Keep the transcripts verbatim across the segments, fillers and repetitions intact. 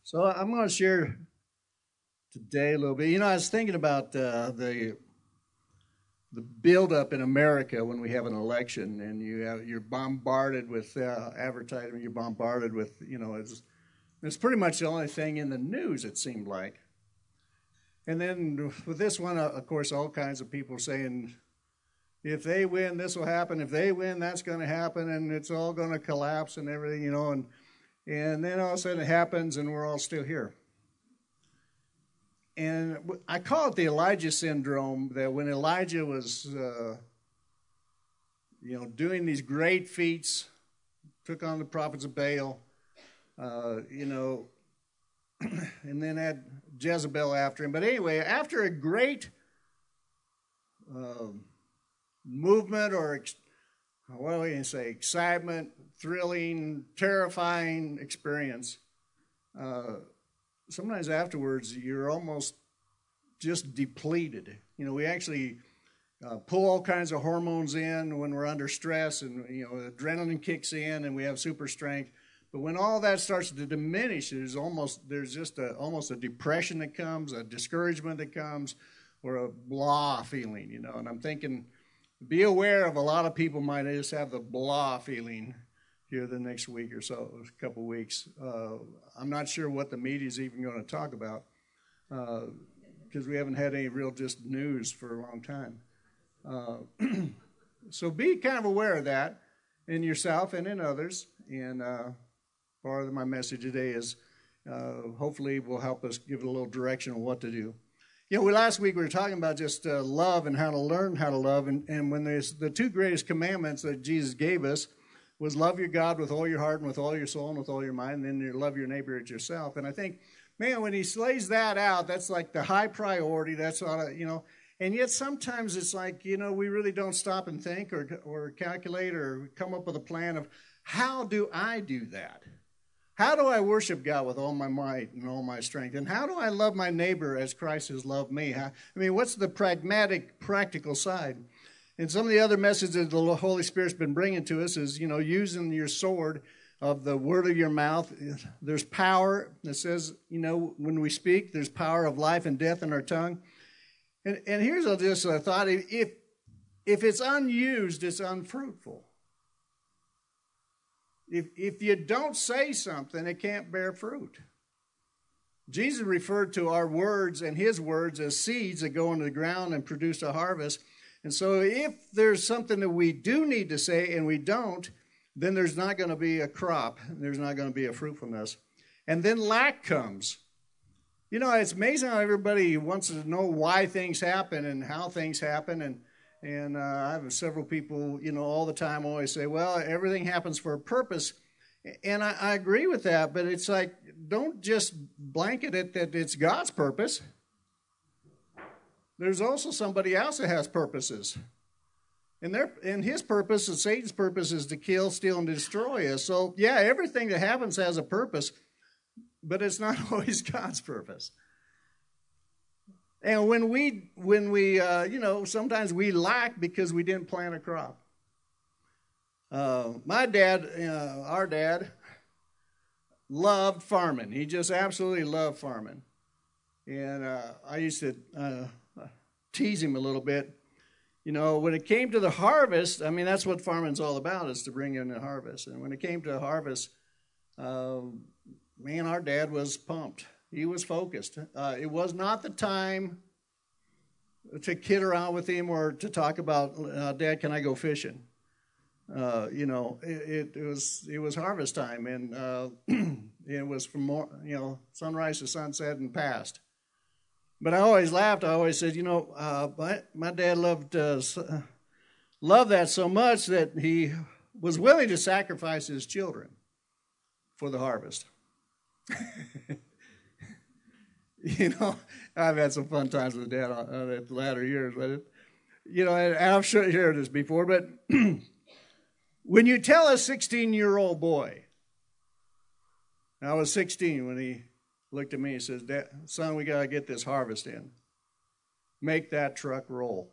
So I'm going to share today a little bit. You know, I was thinking about uh, the the buildup in America when we have an election, and you have, you're bombarded with uh, advertising. You're bombarded with, you know, it's it's pretty much the only thing in the news, it seemed like. And then with this one, uh, of course, all kinds of people saying, if they win, this will happen. If they win, that's going to happen, and it's all going to collapse and everything, you know. And and then all of a sudden it happens, and we're all still here. And I call it the Elijah syndrome, that when Elijah was, uh, you know, doing these great feats, took on the prophets of Baal, uh, you know, and then had Jezebel after him. But anyway, after a great uh, movement or, ex- what do you say, excitement, thrilling, terrifying experience, uh, sometimes afterwards you're almost just depleted. You know, we actually uh, pull all kinds of hormones in when we're under stress, and, you know, adrenaline kicks in and we have super strength. But when all that starts to diminish, there's almost there's just a, almost a depression that comes, a discouragement that comes, or a blah feeling, you know. And I'm thinking, be aware of a lot of people might just have the blah feeling here the next week or so, a couple weeks. Uh, I'm not sure what the media is even going to talk about because uh, we haven't had any real just news for a long time. Uh, so be kind of aware of that in yourself and in others. And uh, part of my message today is uh, hopefully will help us give it a little direction on what to do. You know, we, last week we were talking about just uh, love and how to learn how to love. And, and when there's the two greatest commandments that Jesus gave us was love your God with all your heart and with all your soul and with all your mind, and then you love your neighbor as yourself. And I think, man, when he lays that out, that's like the high priority. That's all, you know. And yet sometimes it's like, you know, we really don't stop and think or or calculate or come up with a plan of how do I do that? How do I worship God with all my might and all my strength? And how do I love my neighbor as Christ has loved me? How, I mean, what's the pragmatic, practical side? And some of the other messages the Holy Spirit's been bringing to us is, you know, using your sword of the word of your mouth. There's power that says, you know, when we speak, there's power of life and death in our tongue. And, and here's just a thought. If, if it's unused, it's unfruitful. If, if you don't say something, it can't bear fruit. Jesus referred to our words and his words as seeds that go into the ground and produce a harvest. And so if there's something that we do need to say and we don't, then there's not going to be a crop. There's not going to be a fruitfulness. And then lack comes. You know, it's amazing how everybody wants to know why things happen and how things happen. And, and uh, I have several people, you know, all the time always say, well, everything happens for a purpose. And I, I agree with that. But it's like, don't just blanket it that it's God's purpose. There's also somebody else that has purposes. And, their, and his purpose, and Satan's purpose, is to kill, steal, and destroy us. So, yeah, everything that happens has a purpose, but it's not always God's purpose. And when we, when we, uh, you know, sometimes we lack because we didn't plant a crop. Uh, my dad, uh, our dad, loved farming. He just absolutely loved farming. And uh, I used to uh, tease him a little bit. You know, when it came to the harvest, I mean, that's what farming's all about, is to bring in the harvest. And when it came to the harvest, uh, man, our dad was pumped. He was focused. Uh, it was not the time to kid around with him or to talk about, uh, Dad, can I go fishing? Uh, you know, it, it was it was harvest time, and uh, it was from more, you know, sunrise to sunset and past. But I always laughed. I always said, you know, uh, my, my dad loved uh, loved that so much that he was willing to sacrifice his children for the harvest. You know, I've had some fun times with Dad on, on the latter years, but it, you know, and I've shared this before, but when you tell a sixteen-year-old boy, I was sixteen when he looked at me and says, Dad, son, we got to get this harvest in. Make that truck roll.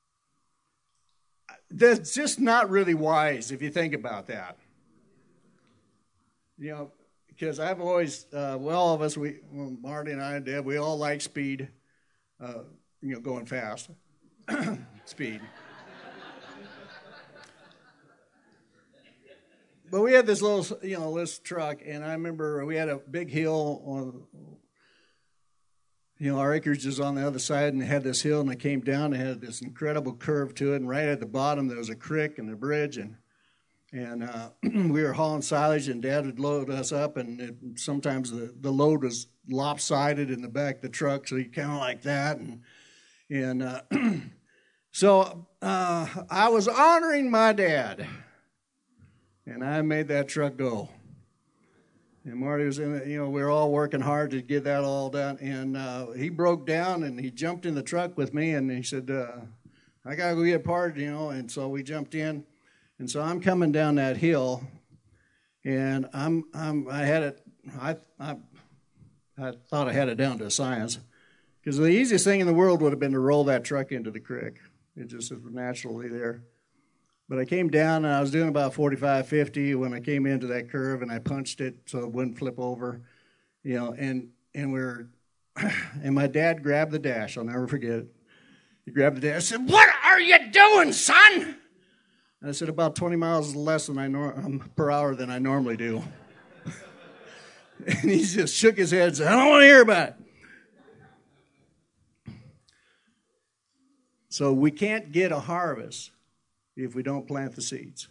That's just not really wise if you think about that. You know, because I've always, uh, well, all of us, we, well, Marty and I and Deb, we all like speed, uh, you know, going fast, speed. But we had this little, you know, this truck, and I remember we had a big hill on, you know, our acreage is on the other side, and it had this hill, and it came down, and it had this incredible curve to it, and right at the bottom there was a creek and a bridge, and and uh, we were hauling silage, and Dad would load us up, and it, sometimes the, the load was lopsided in the back of the truck, so you kind of like that, and and uh, so uh, I was honoring my dad. And I made that truck go. And Marty was in it, you know, we were all working hard to get that all done. And uh, he broke down and he jumped in the truck with me and he said, uh, I got to go get a part, you know. And so we jumped in. And so I'm coming down that hill and I'm, I'm, I had it, I, I, I thought I had it down to a science. Because the easiest thing in the world would have been to roll that truck into the creek. It just was naturally there. But I came down, and I was doing about forty-five, fifty when I came into that curve, and I punched it so it wouldn't flip over, you know, and and we're, and my dad grabbed the dash. I'll never forget it. He grabbed the dash. I said, "What are you doing, son?" And I said, "About twenty miles less than I nor- um, per hour than I normally do." And he just shook his head and said, "I don't want to hear about it." So we can't get a harvest if we don't plant the seeds.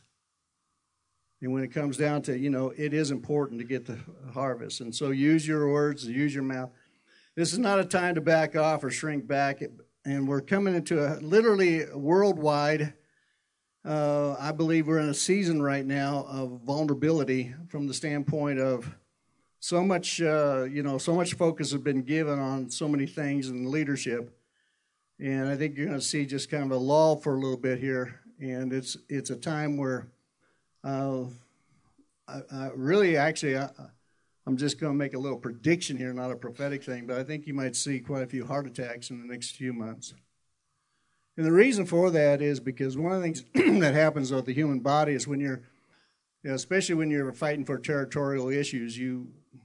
And when it comes down to, you know, it is important to get the harvest. And so use your words, use your mouth. This is not a time to back off or shrink back. And we're coming into a literally worldwide, uh, I believe we're in a season right now of vulnerability from the standpoint of so much, uh, you know, so much focus has been given on so many things in leadership. And I think you're going to see just kind of a lull for a little bit here. And it's it's a time where uh, I, I really, actually, I, I'm just going to make a little prediction here, not a prophetic thing, but I think you might see quite a few heart attacks in the next few months. And the reason for that is because one of the things that happens with the human body is when you're, you know, especially when you're fighting for territorial issues, you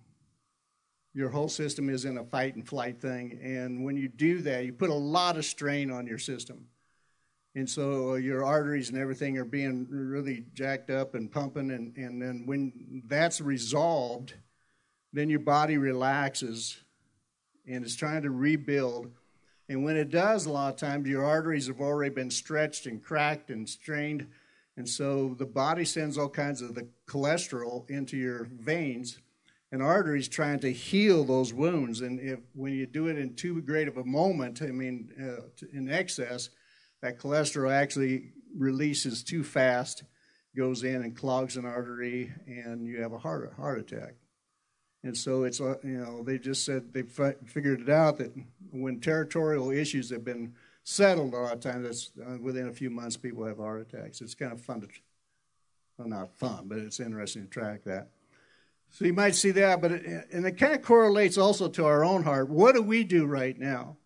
your whole system is in a fight and flight thing. And when you do that, you put a lot of strain on your system. And so your arteries and everything are being really jacked up and pumping. And, and then when that's resolved, then your body relaxes and is trying to rebuild. And when it does, a lot of times, your arteries have already been stretched and cracked and strained. And so the body sends all kinds of the cholesterol into your veins and arteries trying to heal those wounds. And if when you do it in too great of a moment, I mean, uh, in excess, that cholesterol actually releases too fast, goes in and clogs an artery, and you have a heart heart attack. And so it's, you know, they just said they fi- figured it out that when territorial issues have been settled a lot of times, that's, uh, within a few months, people have heart attacks. It's kind of fun to, well, not fun, but it's interesting to track that. So you might see that, but it, and it kind of correlates also to our own heart. What do we do right now?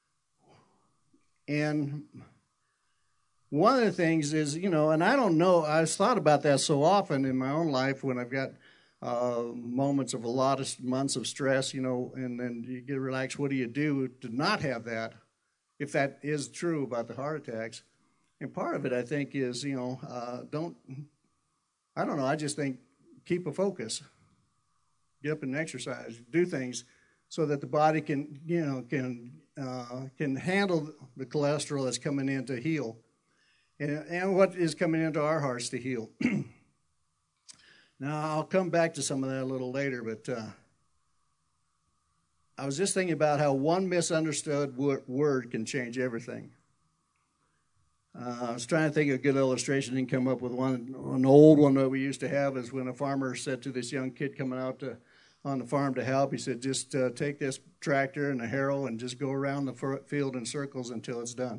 And one of the things is, you know, and I don't know, I've thought about that so often in my own life when I've got uh, moments of a lot of months of stress, you know, and then you get relaxed. What do you do to not have that, if that is true about the heart attacks? And part of it, I think, is, you know, uh, don't, I don't know, I just think keep a focus. Get up and exercise, do things so that the body can, you know, can uh, can handle the cholesterol that's coming in to heal. And, and what is coming into our hearts to heal. Now, I'll come back to some of that a little later, but uh, I was just thinking about how one misunderstood word can change everything. Uh, I was trying to think of a good illustration and come up with one. An old one that we used to have is when a farmer said to this young kid coming out to, on the farm to help, he said, just uh, take this tractor and a harrow and just go around the field in circles until it's done.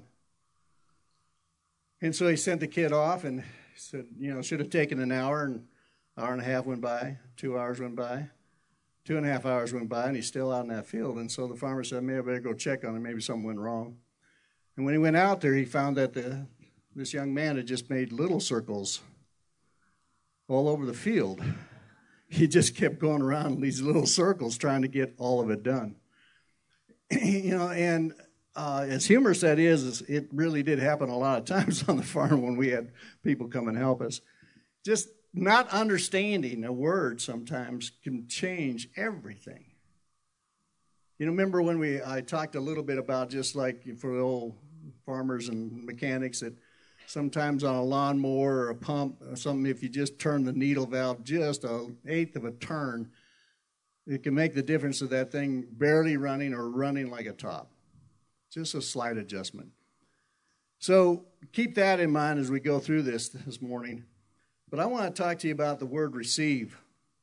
And so he sent the kid off and said, you know, should have taken an hour, and an hour and a half went by, two hours went by, two and a half hours went by, and he's still out in that field. And so the farmer said, maybe I better go check on him, maybe something went wrong. And when he went out there, he found that the, this young man had just made little circles all over the field. he just kept going around in these little circles trying to get all of it done. You know, and uh, as humorous that is, is, it really did happen a lot of times on the farm when we had people come and help us. Just not understanding a word sometimes can change everything. You know, remember when we I talked a little bit about just like for the old farmers and mechanics that sometimes on a lawnmower or a pump or something, if you just turn the needle valve just an eighth of a turn, it can make the difference of that thing barely running or running like a top. Just a slight adjustment. So keep that in mind as we go through this this morning. But I want to talk to you about the word receive.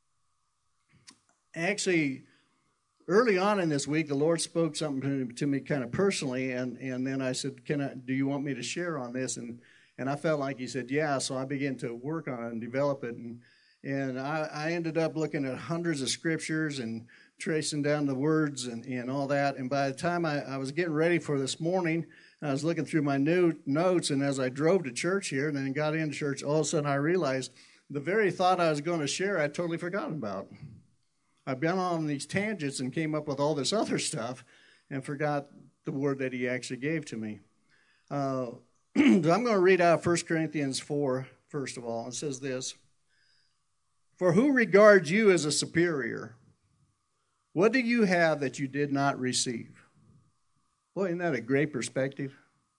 Actually, early on in this week, the Lord spoke something to me kind of personally, and, and then I said, "Can I? Do you want me to share on this?" And and I felt like He said, "Yeah." So I began to work on it and develop it, and and I, I ended up looking at hundreds of scriptures and tracing down the words and, and all that. And by the time I, I was getting ready for this morning, I was looking through my new notes, and as I drove to church here and then got into church, all of a sudden I realized the very thought I was going to share, I totally forgotten about. I've been on these tangents and came up with all this other stuff and forgot the word that He actually gave to me. Uh, I'm going to read out First Corinthians four, first of all. It says this: "For who regards you as a superior? What do you have that you did not receive?" Boy, isn't that a great perspective?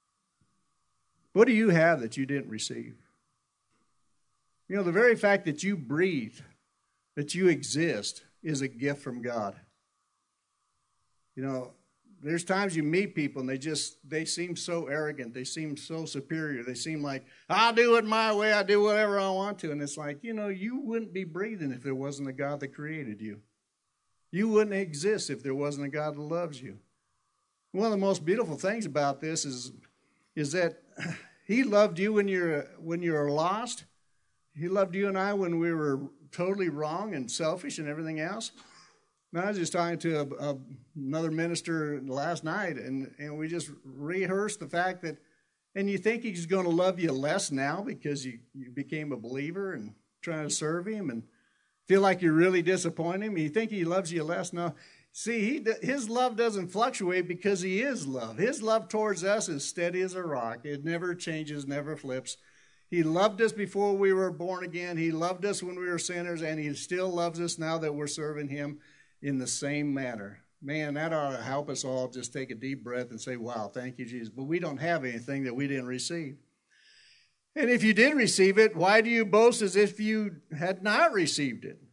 What do you have that you didn't receive? You know, the very fact that you breathe, that you exist, is a gift from God. You know, there's times you meet people and they just, they seem so arrogant. They seem so superior. They seem like, I'll do it my way. I do whatever I want to. And it's like, you know, you wouldn't be breathing if there wasn't a God that created you. You wouldn't exist if there wasn't a God that loves you. One of the most beautiful things about this is, is that He loved you when you're when you were lost. He loved you and I when we were totally wrong and selfish and everything else. And I was just talking to a, a, another minister last night, and, and we just rehearsed the fact that, and you think He's going to love you less now because you, you became a believer and trying to serve Him and feel like you really disappoint Him. You think He loves you less now. See, he, His love doesn't fluctuate because He is love. His love towards us is steady as a rock. It never changes, never flips. He loved us before we were born again. He loved us when we were sinners, and He still loves us now that we're serving Him in the same manner. Man, that ought to help us all just take a deep breath and say, wow, thank you, Jesus. But we don't have anything that we didn't receive. And if you did receive it, why do you boast as if you had not received it?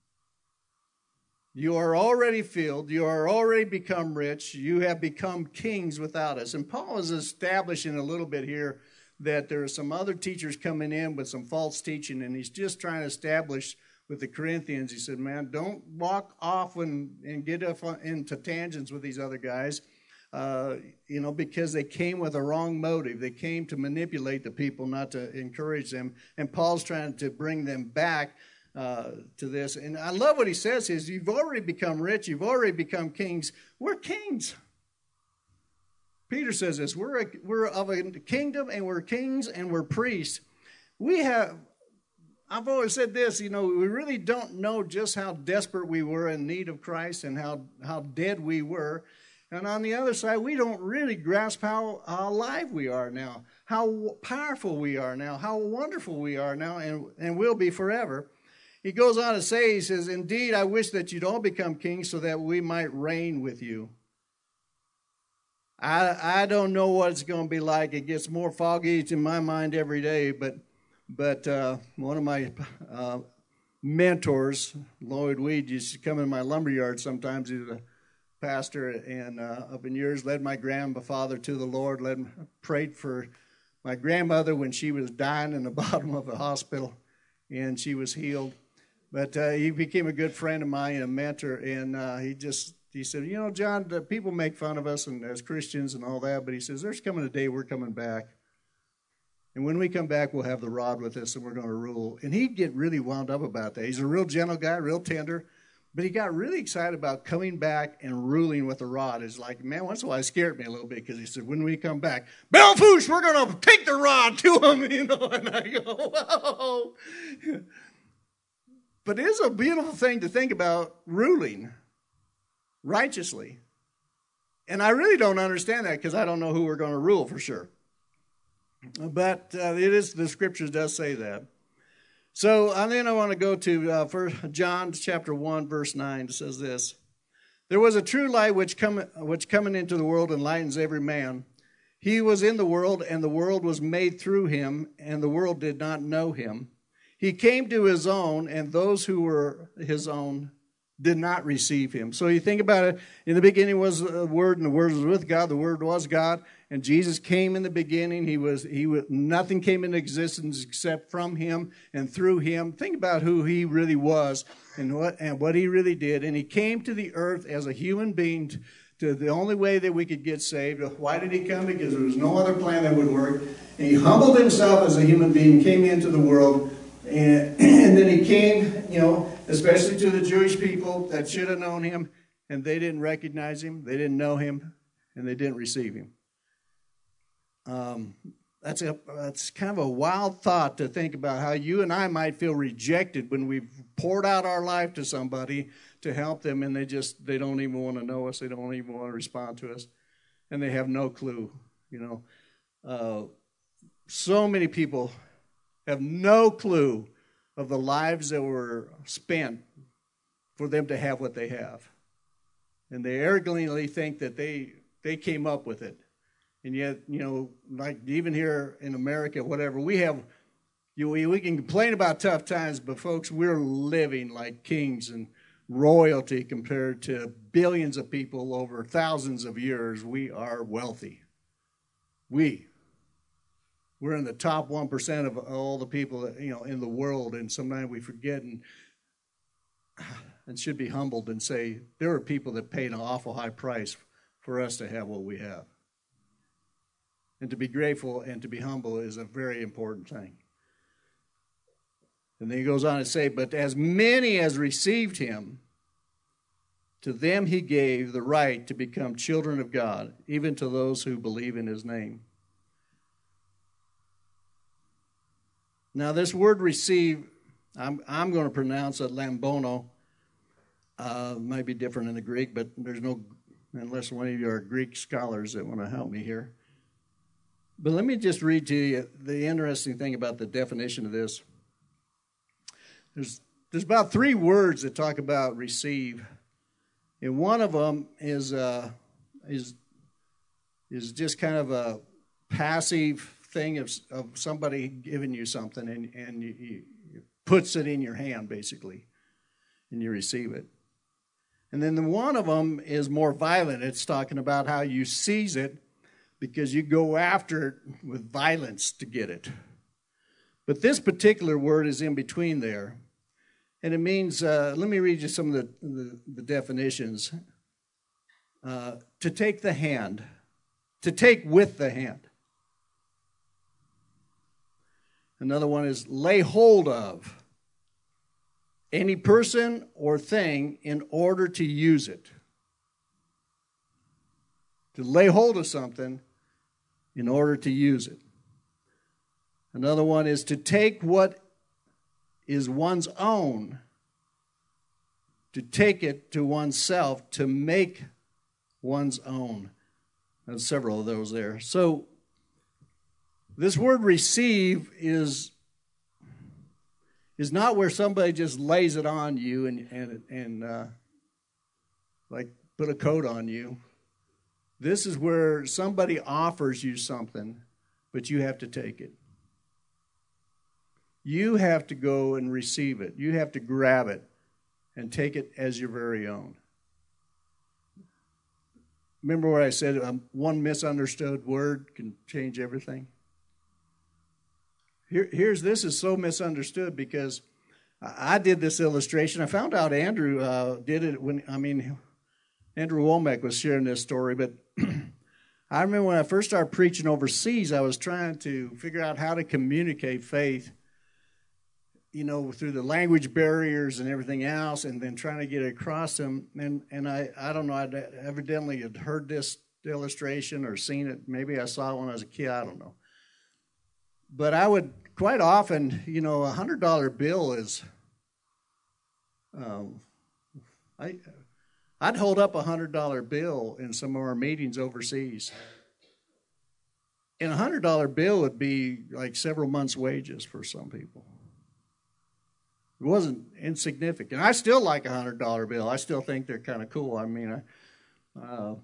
You are already filled. You are already become rich. You have become kings without us. And Paul is establishing a little bit here that there are some other teachers coming in with some false teaching, and he's just trying to establish with the Corinthians. He said, man, don't walk off and, and get off into tangents with these other guys, uh, you know, because they came with a wrong motive. They came to manipulate the people, not to encourage them. And Paul's trying to bring them back uh, to this. And I love what he says is, you've already become rich. You've already become kings. We're kings. Peter says this, we're, a, we're of a kingdom, and we're kings, and we're priests. We have, I've always said this, you know, we really don't know just how desperate we were in need of Christ and how, how dead we were. And on the other side, we don't really grasp how alive we are now, how powerful we are now, how wonderful we are now, and, and will be forever. He goes on to say, he says, indeed, I wish that you'd all become kings so that we might reign with you. I, I don't know what it's going to be like. It gets more foggy in my mind every day, but but uh, one of my uh, mentors, Lloyd Weed, used to come in my lumberyard sometimes. He was a pastor, and uh, up in years, led my grandfather to the Lord, led, prayed for my grandmother when she was dying in the bottom of a hospital, and she was healed. But uh, he became a good friend of mine and a mentor, and uh, he just, he said, you know, John, people make fun of us and as Christians and all that, but he says, there's coming a day we're coming back. And when we come back, we'll have the rod with us, and we're going to rule. And he'd get really wound up about that. He's a real gentle guy, real tender. But he got really excited about coming back and ruling with the rod. It's like, man, once in a while it scared me a little bit, because he said, when we come back, Belfouche, we're going to take the rod to him, you know. And I go, whoa. But it is a beautiful thing to think about ruling righteously. And I really don't understand that because I don't know who we're going to rule for sure. But uh, it is, the scriptures does say that. So and then I want to go to uh, First John chapter one, verse nine. It says this: "There was a true light which come, which coming into the world enlightens every man. He was in the world, and the world was made through him, and the world did not know him. He came to his own, and those who were his own did not receive him." So you think about it. In the beginning was the Word, and the Word was with God. The Word was God, and Jesus came in the beginning. He was he was nothing came into existence except from him and through him. Think about who he really was and what and what he really did. And he came to the earth as a human being to, to the only way that we could get saved. Why did he come? Because there was no other plan that would work. And he humbled himself as a human being, came into the world. And, and then he came, you know, especially to the Jewish people that should have known him, and they didn't recognize him, they didn't know him, and they didn't receive him. Um, that's a that's kind of a wild thought to think about how you and I might feel rejected when we've poured out our life to somebody to help them, and they just they don't even want to know us, they don't even want to respond to us, and they have no clue. You know, uh, so many people have no clue of the lives that were spent for them to have what they have. And they arrogantly think that they they came up with it. And yet, you know, like even here in America, whatever, we have, you know, we, we can complain about tough times, but folks, we're living like kings and royalty compared to billions of people over thousands of years. We are wealthy. We. We're in the top one percent of all the people that, you know, in the world, and sometimes we forget and, and should be humbled and say, there are people that paid an awful high price for us to have what we have. And to be grateful and to be humble is a very important thing. And then he goes on to say, "But as many as received him, to them he gave the right to become children of God, even to those who believe in his name." Now, this word receive, I'm, I'm going to pronounce it lambono. Uh, might be different in the Greek, but there's no, unless one of you are Greek scholars that want to help me here. But let me just read to you the interesting thing about the definition of this. There's, there's about three words that talk about receive. And one of them is, uh, is, is just kind of a passive thing of, of somebody giving you something, and, and you, you, you puts it in your hand, basically, and you receive it. And then the one of them is more violent. It's talking about how you seize it because you go after it with violence to get it. But this particular word is in between there. And it means, uh, let me read you some of the, the, the definitions. Uh, to take the hand, to take with the hand. Another one is lay hold of any person or thing in order to use it. To lay hold of something in order to use it. Another one is to take what is one's own, to take it to oneself, to make one's own. There's several of those there. So this word receive is, is not where somebody just lays it on you and, and, and uh, like put a coat on you. This is where somebody offers you something, but you have to take it. You have to go and receive it. You have to grab it and take it as your very own. Remember what I said, um, one misunderstood word can change everything? Here, here's this is so misunderstood because I did this illustration. I found out Andrew uh, did it when, I mean, Andrew Womack was sharing this story, but I remember when I first started preaching overseas, I was trying to figure out how to communicate faith, you know, through the language barriers and everything else, and then trying to get it across them. And and I, I don't know, I evidently had heard this illustration or seen it. Maybe I saw it when I was a kid, I don't know. But I would, quite often, you know, a one hundred dollar bill is Um, I, I'd hold up a hundred dollar bill in some of our meetings overseas. And a hundred dollar bill would be like several months' wages for some people. It wasn't insignificant. I still like a hundred dollar bill. I still think they're kind of cool. I mean, I, uh,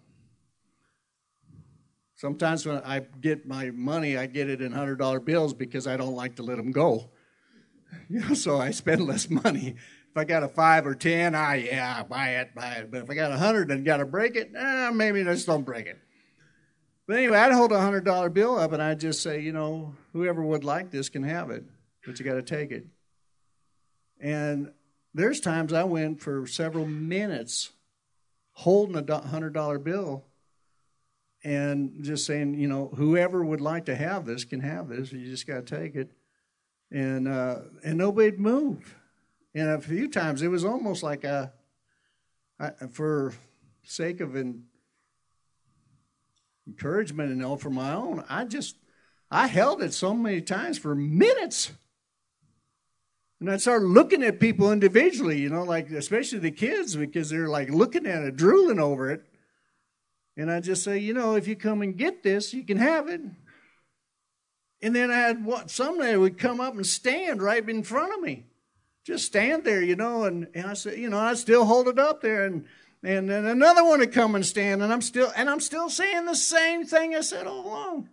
sometimes when I get my money, I get it in hundred dollar bills because I don't like to let them go. You know, so I spend less money. If I got a five or ten, I yeah, buy it, buy it. But if I got a hundred and got to break it, eh, maybe just don't break it. But anyway, I'd hold a hundred dollar bill up and I'd just say, you know, whoever would like this can have it, but you got to take it. And there's times I went for several minutes holding a hundred dollar bill and just saying, you know, whoever would like to have this can have this. You just got to take it. And uh, and nobody'd move. And a few times it was almost like a, I, for sake of an encouragement and all for my own, I just, I held it so many times for minutes. And I started looking at people individually, you know, like especially the kids, because they're like looking at it, drooling over it. And I just say, you know, if you come and get this, you can have it. And then I had what somebody would come up and stand right in front of me. Just stand there, you know, and, and I said, you know, I still hold it up there, and and then another one would come and stand, and I'm still and I'm still saying the same thing I said all along.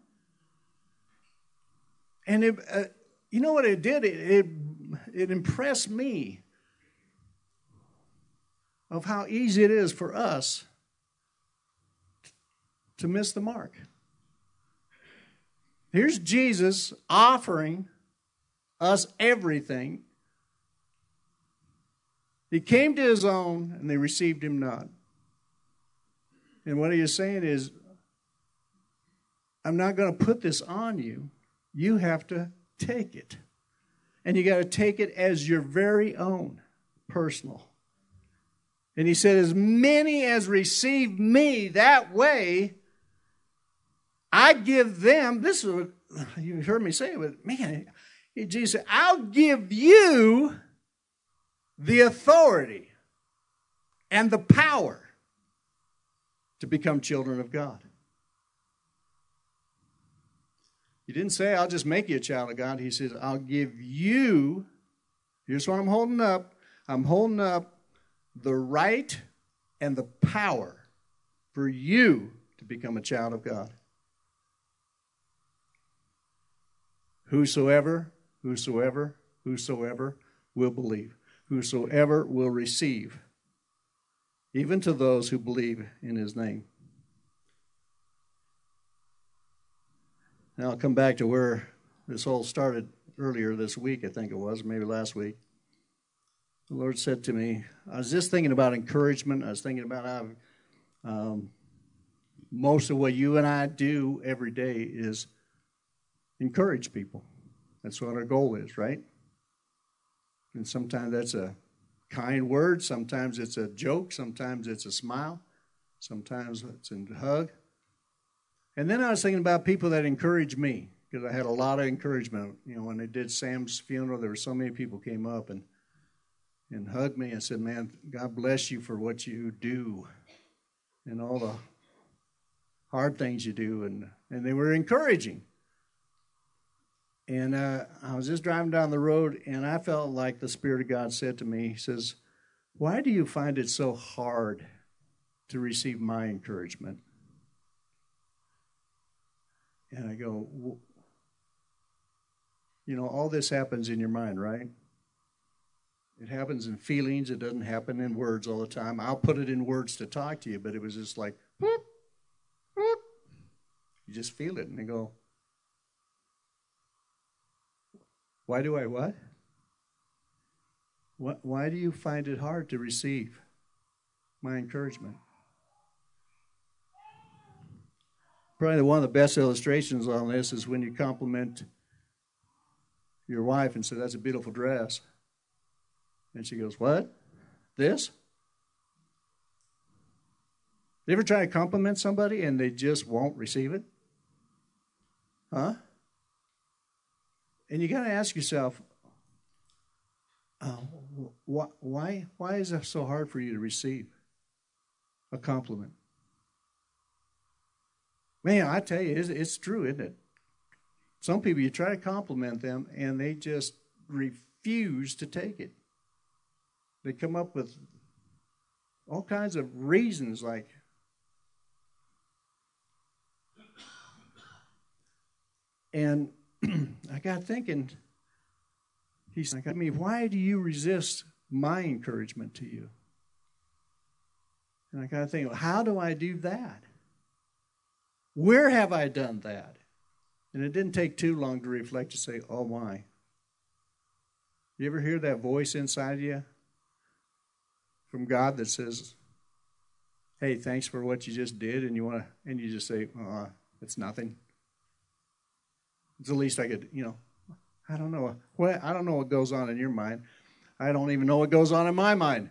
And it, uh, you know what it did? It, it it impressed me of how easy it is for us to miss the mark. Here's Jesus offering us everything. He came to his own, and they received him not. And what he is saying is, I'm not going to put this on you. You have to take it. And you got to take it as your very own, personal. And he said, as many as receive me that way, I give them, this is what you heard me say, but man, Jesus said, I'll give you the authority and the power to become children of God. He didn't say, I'll just make you a child of God. He says, I'll give you, here's what I'm holding up. I'm holding up the right and the power for you to become a child of God. Whosoever, whosoever, whosoever will believe. Whosoever will receive, even to those who believe in his name. Now I'll come back to where this whole started earlier this week, I think it was, maybe last week. The Lord said to me, I was just thinking about encouragement. I was thinking about how um, most of what you and I do every day is encourage people. That's what our goal is, right? And sometimes that's a kind word. Sometimes it's a joke. Sometimes it's a smile. Sometimes it's a hug. And then I was thinking about people that encourage me, because I had a lot of encouragement. You know, when they did Sam's funeral, there were so many people came up and and hugged me and said, man, God bless you for what you do and all the hard things you do. And, and they were encouraging. And uh, I was just driving down the road, and I felt like the Spirit of God said to me, he says, why do you find it so hard to receive my encouragement? And I go, well, you know, all this happens in your mind, right? It happens in feelings. It doesn't happen in words all the time. I'll put it in words to talk to you, but it was just like, whoop, whoop. You just feel it, and they go, why do I what? What? Why do you find it hard to receive my encouragement? Probably one of the best illustrations on this is when you compliment your wife and say, that's a beautiful dress. And she goes, what? This? You ever try to compliment somebody and they just won't receive it? Huh? And you got to ask yourself, uh, wh- why, why is it so hard for you to receive a compliment? Man, I tell you, it's, it's true, isn't it? Some people, you try to compliment them, and they just refuse to take it. They come up with all kinds of reasons, like, and I got thinking, he said, I mean, why do you resist my encouragement to you? And I got to think, how do I do that? Where have I done that? And it didn't take too long to reflect to say, oh my. You ever hear that voice inside you from God that says, hey, thanks for what you just did, and you want to, and you just say, uh, it's nothing. It's the least I could, you know, I don't know what I don't know what goes on in your mind. I don't even know what goes on in my mind.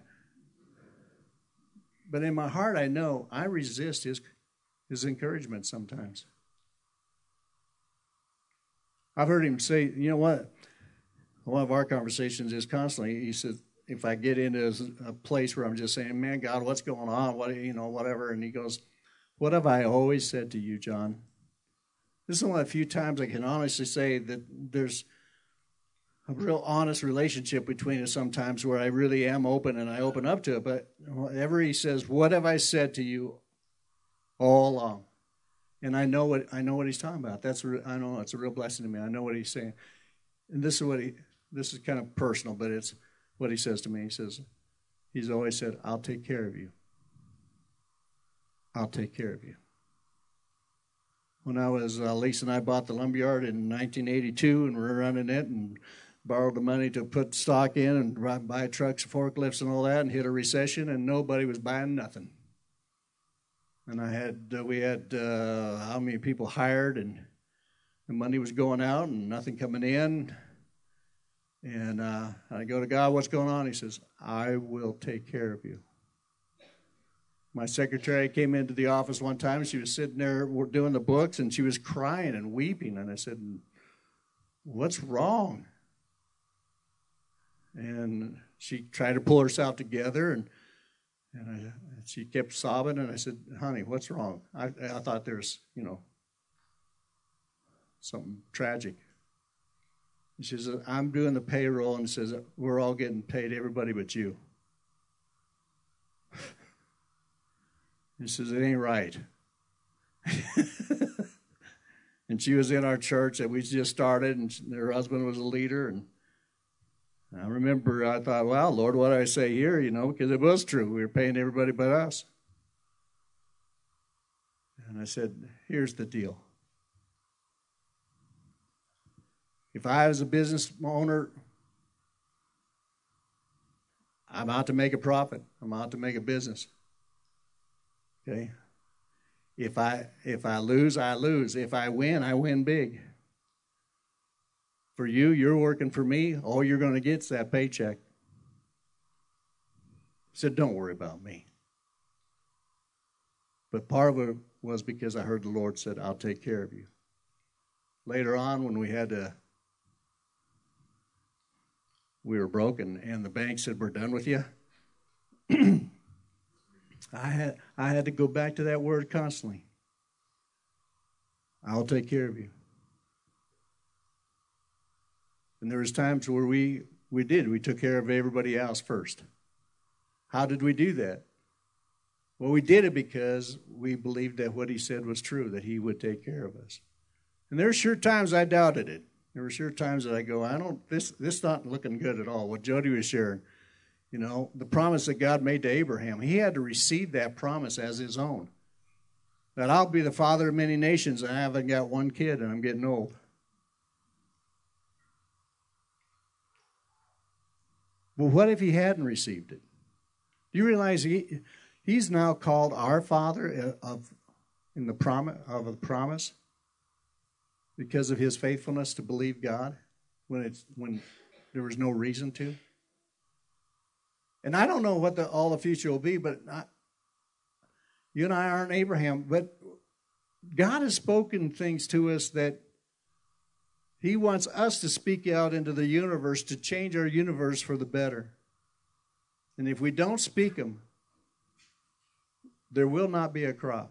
But in my heart, I know I resist his his encouragement sometimes. I've heard him say, you know what? One of our conversations is constantly, he says, if I get into a place where I'm just saying, man, God, what's going on? What, you know, whatever. And he goes, what have I always said to you, John? This is one of the few times I can honestly say that there's a real honest relationship between us sometimes where I really am open and I open up to it. But whenever he says, what have I said to you all along? And I know what I know what he's talking about. That's I know it's a real blessing to me. I know what he's saying. And this is what he this is kind of personal, but it's what he says to me. He says, he's always said, I'll take care of you. I'll take care of you. When I was, uh, Lisa and I bought the lumberyard in nineteen eighty-two, and we were running it and borrowed the money to put stock in and buy trucks, forklifts, and all that, and hit a recession, and nobody was buying nothing. And I had, uh, we had uh, how many people hired, and the money was going out and nothing coming in. And uh, I go to God, what's going on? He says, I will take care of you. My secretary came into the office one time, and she was sitting there doing the books, and she was crying and weeping. And I said, what's wrong? And she tried to pull herself together, and and I, she kept sobbing. And I said, honey, what's wrong? I, I thought there's, you know, something tragic. And she says, I'm doing the payroll, and says, we're all getting paid, everybody but you. He says, it ain't right. And she was in our church that we just started, and her husband was a leader. And I remember I thought, well, Lord, what do I say here? You know, because it was true. We were paying everybody but us. And I said, here's the deal. If I was a business owner, I'm out to make a profit. I'm out to make a business. Okay? If I if I lose, I lose. If I win, I win big. For you, you're working for me. All you're going to get is that paycheck. He said, don't worry about me. But part of it was because I heard the Lord said, I'll take care of you. Later on, when we had to, we were broken, and the bank said, we're done with you. I had I had to go back to that word constantly. I'll take care of you. And there was times where we, we did. We took care of everybody else first. How did we do that? Well, we did it because we believed that what he said was true, that he would take care of us. And there were sure times I doubted it. There were sure times that I go, I don't, this this not looking good at all. What Jody was sharing, you know, the promise that God made to Abraham, he had to receive that promise as his own. That I'll be the father of many nations, and I haven't got one kid, and I'm getting old. Well, what if he hadn't received it? Do you realize he he's now called our Father of in the promise of a promise because of his faithfulness to believe God when it's when there was no reason to? And I don't know what the, all the future will be, but I, you and I aren't Abraham, but God has spoken things to us that He wants us to speak out into the universe, to change our universe for the better. And if we don't speak them, there will not be a crop.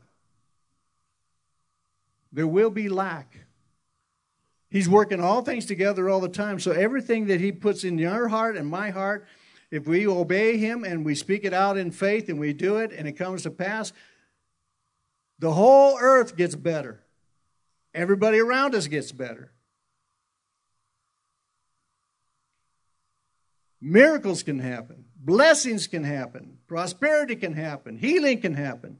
There will be lack. He's working all things together all the time. So everything that he puts in your heart and my heart, if we obey him and we speak it out in faith and we do it and it comes to pass, the whole earth gets better. Everybody around us gets better. Miracles can happen. Blessings can happen. Prosperity can happen. Healing can happen.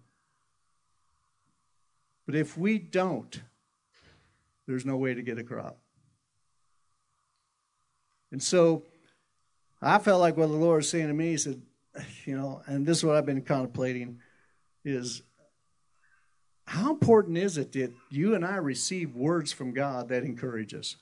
But if we don't, there's no way to get a crop. And so I felt like what the Lord was saying to me, he said, you know, and this is what I've been contemplating, is how important is it that you and I receive words from God that encourage us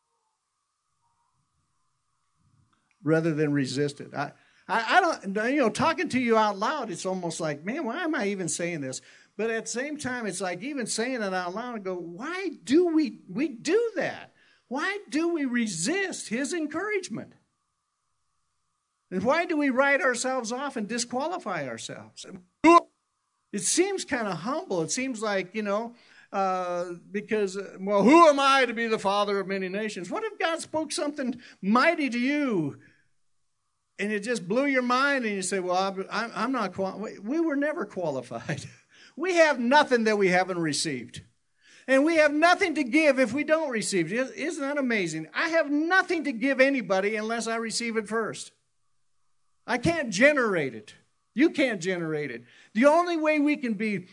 rather than resist it? I, I, I don't, you know, talking to you out loud, it's almost like, man, why am I even saying this? But at the same time, it's like even saying it out loud and go, why do we, we do that? Why do we resist his encouragement? And why do we write ourselves off and disqualify ourselves? It seems kind of humble. It seems like, you know, uh, because, uh, well, who am I to be the father of many nations? What if God spoke something mighty to you and it just blew your mind and you say, well, I'm, I'm not qualified. We were never qualified. We have nothing that we haven't received. And we have nothing to give if we don't receive it. Isn't that amazing? I have nothing to give anybody unless I receive it first. I can't generate it. You can't generate it. The only way we can be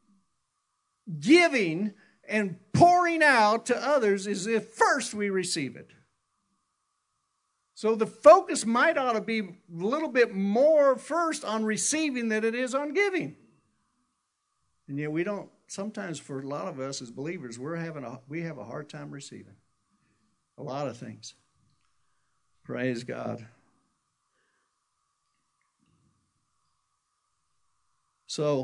giving and pouring out to others is if first we receive it. So the focus might ought to be a little bit more first on receiving than it is on giving. And yet we don't, sometimes for a lot of us as believers, we're having a, we have a hard time receiving a lot of things. Praise God. So,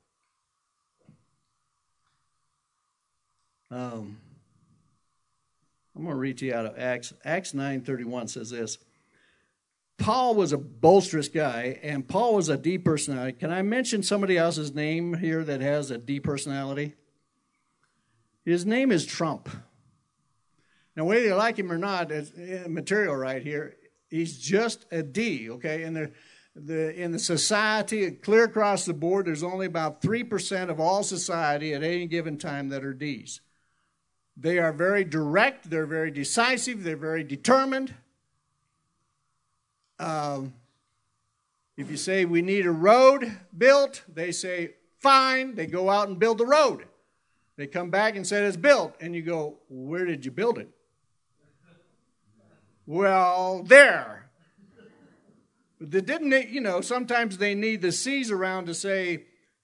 um, I'm going to read to you out of Acts. Acts nine thirty-one says this. Paul was a boisterous guy, and Paul was a D personality. Can I mention somebody else's name here that has a D personality? His name is Trump. Now, whether you like him or not, it's material right here. He's just a D, okay? And the, the, in the society, clear across the board, there's only about three percent of all society at any given time that are Ds. They are very direct. They're very decisive. They're very determined. Um, if you say we need a road built, they say, fine. They go out and build the road. They come back and say it's built. And you go, where did you build it? Well, there. But they didn't, you know, sometimes they need the C's around to say,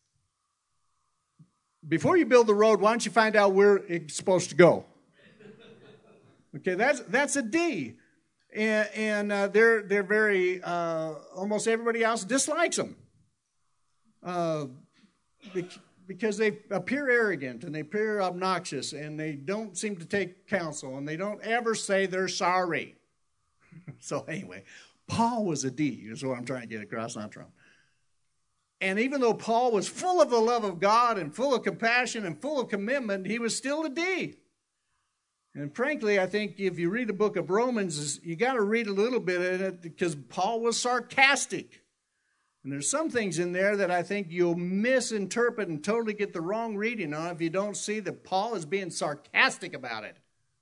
before you build the road, why don't you find out where it's supposed to go? Okay, that's that's a D. And, and uh, they're they're very, uh, almost everybody else dislikes them. Uh, because they appear arrogant and they appear obnoxious and they don't seem to take counsel and they don't ever say they're sorry. So anyway, Paul was a D, is what I'm trying to get across, not Trump. And even though Paul was full of the love of God and full of compassion and full of commitment, he was still a D. And frankly, I think if you read the book of Romans, you got to read a little bit in it because Paul was sarcastic. And there's some things in there that I think you'll misinterpret and totally get the wrong reading on if you don't see that Paul is being sarcastic about it.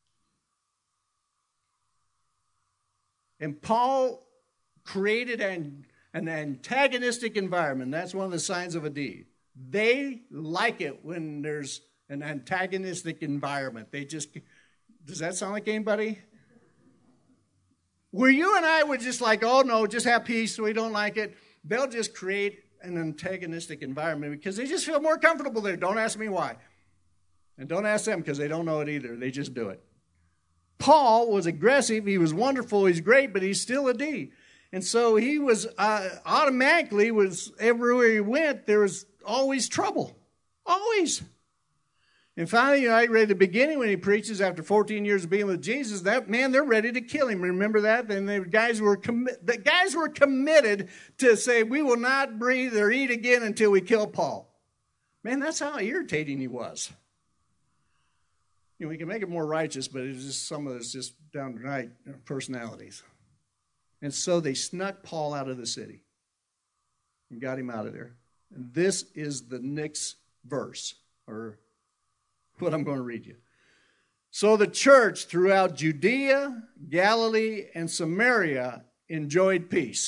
And Paul created an, an antagonistic environment. That's one of the signs of a D. They like it when there's an antagonistic environment. They just... Does that sound like anybody? Where you and I would just like, oh, no, just have peace, we don't like it. They'll just create an antagonistic environment because they just feel more comfortable there. Don't ask me why. And don't ask them because they don't know it either. They just do it. Paul was aggressive. He was wonderful. He's great, but he's still a D. And so he was uh, automatically, was everywhere he went, there was always trouble. Always. And finally, you know, I read the beginning when he preaches after fourteen years of being with Jesus. That man, they're ready to kill him. Remember that? And the guys were commi- the guys were committed to say, "We will not breathe or eat again until we kill Paul." Man, that's how irritating he was. You know, we can make it more righteous, but it's just some of it's just downright personalities. And so they snuck Paul out of the city and got him out of there. And this is the next verse, or what I'm going to read you. So the church throughout Judea, Galilee, and Samaria enjoyed peace.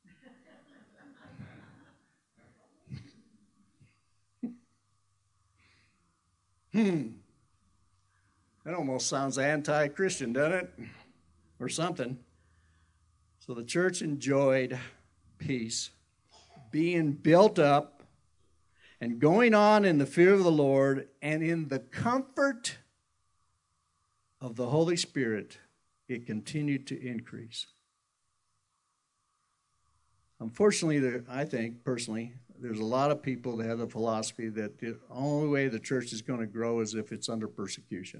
hmm. That almost sounds anti-Christian, doesn't it? Or something. So the church enjoyed peace, being built up, and going on in the fear of the Lord, and in the comfort of the Holy Spirit, it continued to increase. Unfortunately, I think, personally, there's a lot of people that have the philosophy that the only way the church is going to grow is if it's under persecution.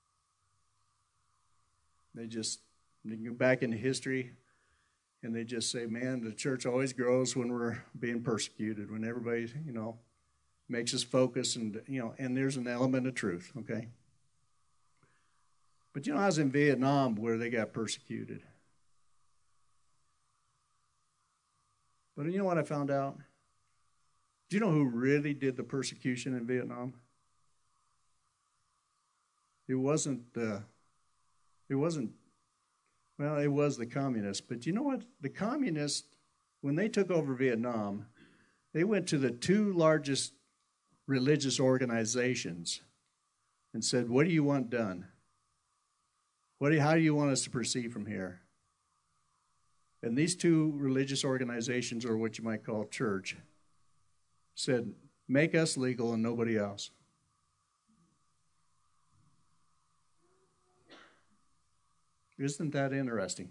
They just they go back into history, and they just say, man, the church always grows when we're being persecuted, when everybody, you know, makes us focus, and you know, and there's an element of truth, okay? But you know, I was in Vietnam where they got persecuted. But you know what I found out? Do you know who really did the persecution in Vietnam? It wasn't the, it wasn't, well, it was the communists. But you know what? The communists, when they took over Vietnam, they went to the two largest religious organizations and said, what do you want done? What do you, how do you want us to proceed from here? And these two religious organizations, or what you might call church, said, make us legal and nobody else. Isn't that interesting?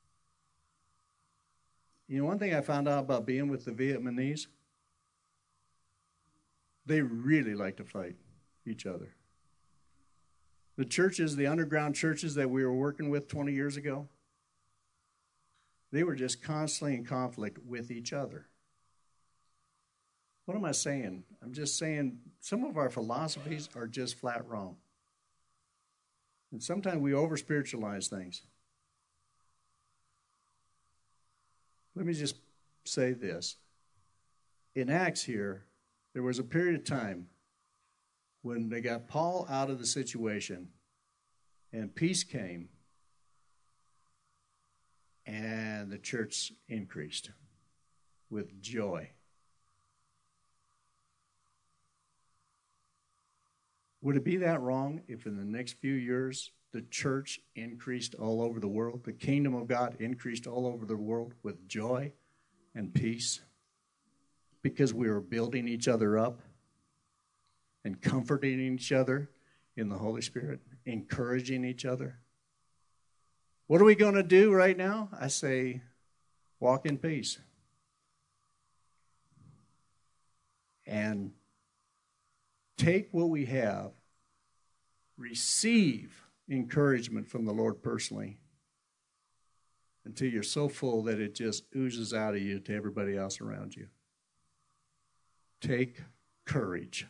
You know, one thing I found out about being with the Vietnamese, they really like to fight each other. The churches, the underground churches that we were working with twenty years ago, they were just constantly in conflict with each other. What am I saying? I'm just saying some of our philosophies are just flat wrong. And sometimes we over-spiritualize things. Let me just say this. In Acts here, there was a period of time when they got Paul out of the situation and peace came and the church increased with joy. Would it be that wrong if in the next few years the church increased all over the world, the kingdom of God increased all over the world with joy and peace because we were building each other up and comforting each other in the Holy Spirit, encouraging each other? What are we going to do right now? I say, walk in peace. And take what we have, receive encouragement from the Lord personally until you're so full that it just oozes out of you to everybody else around you. Take courage.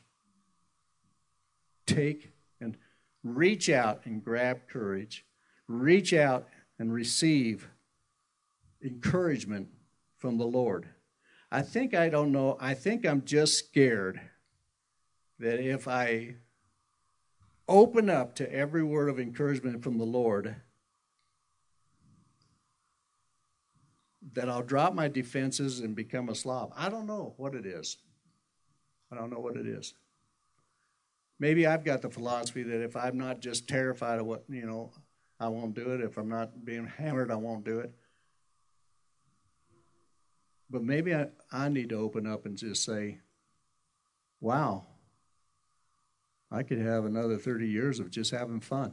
Take and reach out and grab courage. Reach out and receive encouragement from the Lord. I think I don't know, I think I'm just scared that if I open up to every word of encouragement from the Lord, that I'll drop my defenses and become a slob. I don't know what it is. I don't know what it is. Maybe I've got the philosophy that if I'm not just terrified of what, you know, I won't do it. If I'm not being hammered, I won't do it. But maybe I, I need to open up and just say, wow, I could have another thirty years of just having fun,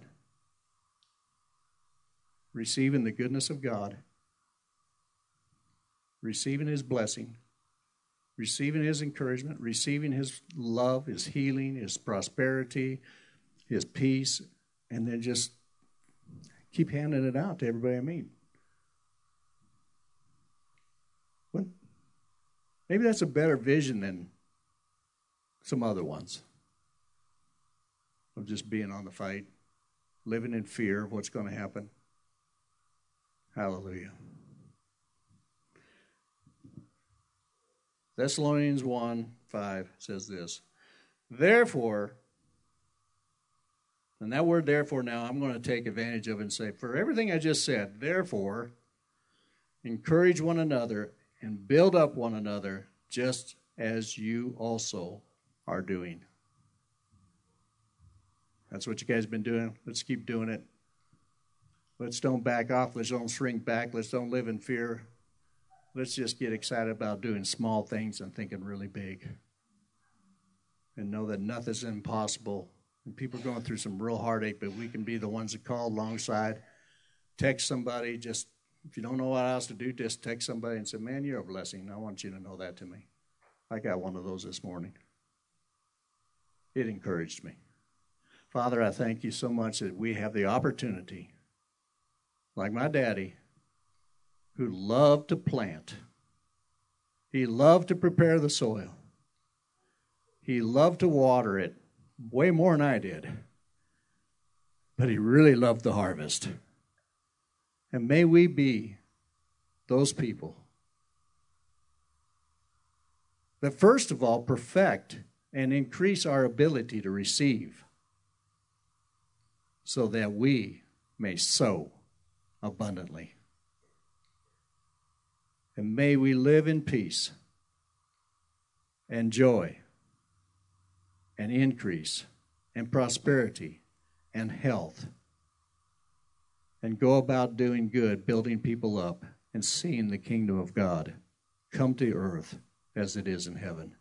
receiving the goodness of God, receiving His blessing, receiving his encouragement, receiving his love, his healing, his prosperity, his peace, and then just keep handing it out to everybody I meet. What? Maybe that's a better vision than some other ones of just being on the fight, living in fear of what's going to happen. Hallelujah. Thessalonians one five says this. Therefore, and that word therefore now I'm going to take advantage of and say, for everything I just said, therefore, encourage one another and build up one another just as you also are doing. That's what you guys have been doing. Let's keep doing it. Let's don't back off. Let's don't shrink back. Let's don't live in fear. Let's just get excited about doing small things and thinking really big. And know that nothing's impossible. And people are going through some real heartache, but we can be the ones that call alongside. Text somebody. Just, if you don't know what else to do, just text somebody and say, man, you're a blessing. I want you to know that to me. I got one of those this morning. It encouraged me. Father, I thank you so much that we have the opportunity, like my daddy, who loved to plant. He loved to prepare the soil. He loved to water it way more than I did. But he really loved the harvest. And may we be those people that first of all perfect and increase our ability to receive so that we may sow abundantly. And may we live in peace and joy and increase and prosperity and health and go about doing good, building people up and seeing the kingdom of God come to earth as it is in heaven.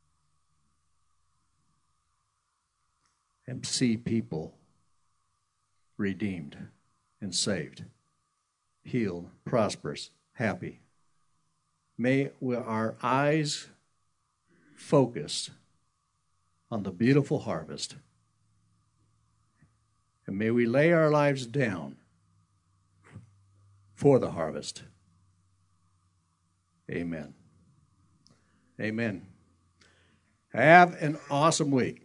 And see people redeemed and saved, healed, prosperous, happy. May our eyes focus on the beautiful harvest. And may we lay our lives down for the harvest. Amen. Amen. Have an awesome week.